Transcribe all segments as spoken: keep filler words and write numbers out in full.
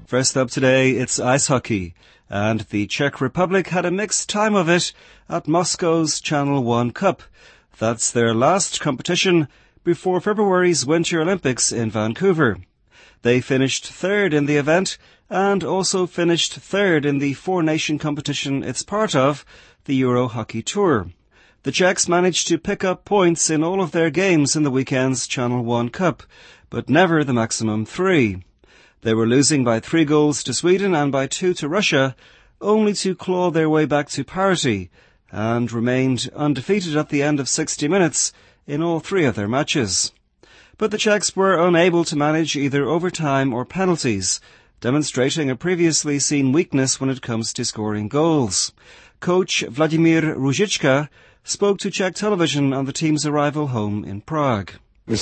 First up today, it's ice hockey, and the Czech Republic had a mixed time of it at Moscow's Channel One Cup. That's their last competition before February's Winter Olympics in Vancouver. They finished third in the event and also finished third in the four-nation competition it's part of, the Euro Hockey Tour. The Czechs managed to pick up points in all of their games in the weekend's Channel One Cup, but never the maximum three. They were losing by three goals to Sweden and by two to Russia, only to claw their way back to parity, and remained undefeated at the end of sixty minutes in all three of their matches. But the Czechs were unable to manage either overtime or penalties, demonstrating a previously seen weakness when it comes to scoring goals. Coach Vladimír Růžička spoke to Czech television on the team's arrival home in Prague.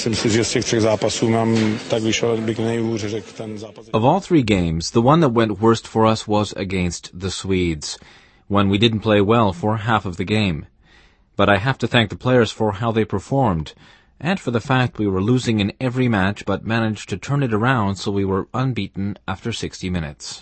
Of all three games, the one that went worst for us was against the Swedes, when we didn't play well for half of the game. But I have to thank the players for how they performed, and for the fact we were losing in every match but managed to turn it around so we were unbeaten after sixty minutes.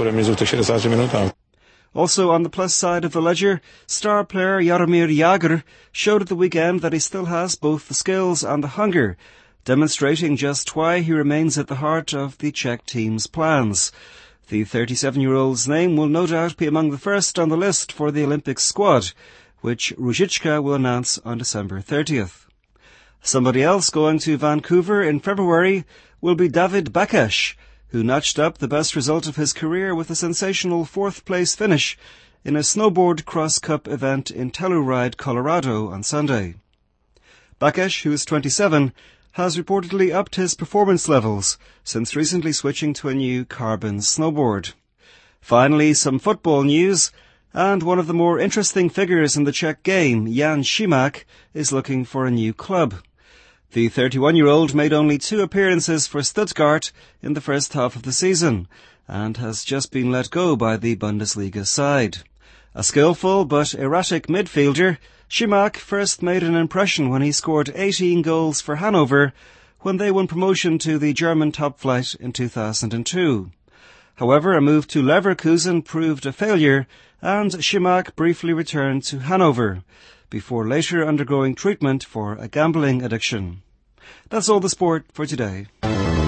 Also on the plus side of the ledger, star player Jaromír Jágr showed at the weekend that he still has both the skills and the hunger, demonstrating just why he remains at the heart of the Czech team's plans. The thirty-seven-year-old's name will no doubt be among the first on the list for the Olympic squad, which Růžička will announce on December thirtieth. Somebody else going to Vancouver in February will be David Bakeš, who notched up the best result of his career with a sensational fourth-place finish in a snowboard cross-cup event in Telluride, Colorado on Sunday. Bakeš, who is twenty-seven, has reportedly upped his performance levels since recently switching to a new carbon snowboard. Finally, some football news, and one of the more interesting figures in the Czech game, Jan Šimak, is looking for a new club. The thirty-one-year-old made only two appearances for Stuttgart in the first half of the season and has just been let go by the Bundesliga side. A skillful but erratic midfielder, Šimak first made an impression when he scored eighteen goals for Hanover when they won promotion to the German top flight in two thousand two. However, a move to Leverkusen proved a failure and Šimak briefly returned to Hanover, before later undergoing treatment for a gambling addiction. That's all the sport for today.